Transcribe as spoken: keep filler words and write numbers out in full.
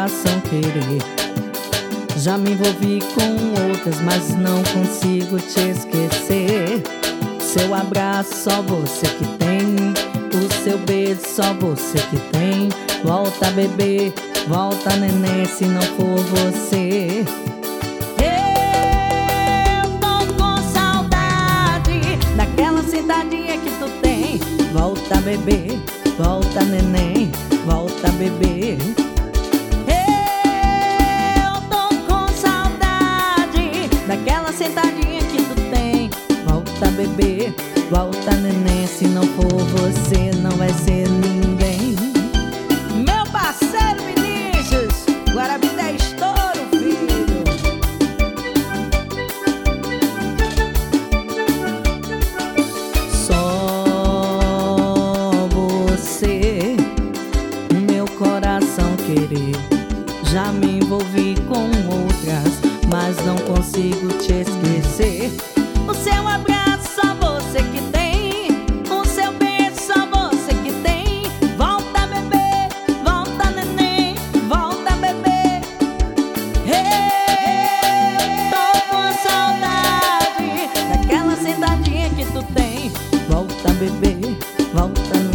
coração querer. Já me envolvi com outras, mas não consigo te esquecer. Seu abraço só você que tem, o seu beijo só você que tem. Volta bebê, volta neném, se não for você. Eu tô com saudade daquela sentadinha que tu tem. Volta bebê, volta neném, volta bebê. Eu tô com saudade daquela sentadinha que tu tem. Volta bebê, volta neném, se não for você não vai ser ninguém. Meu parceiro Vinícius, Guarabira é estouro, filho. Só você, meu coração querer. Já me envolvi com outras, mas não consigo te esquecer. O seu abraço só você que tem, o seu beijo só você que tem. Volta bebê, volta neném, volta bebê. Eu tô com saudade daquela sentadinha que tu tem. Volta bebê, volta neném.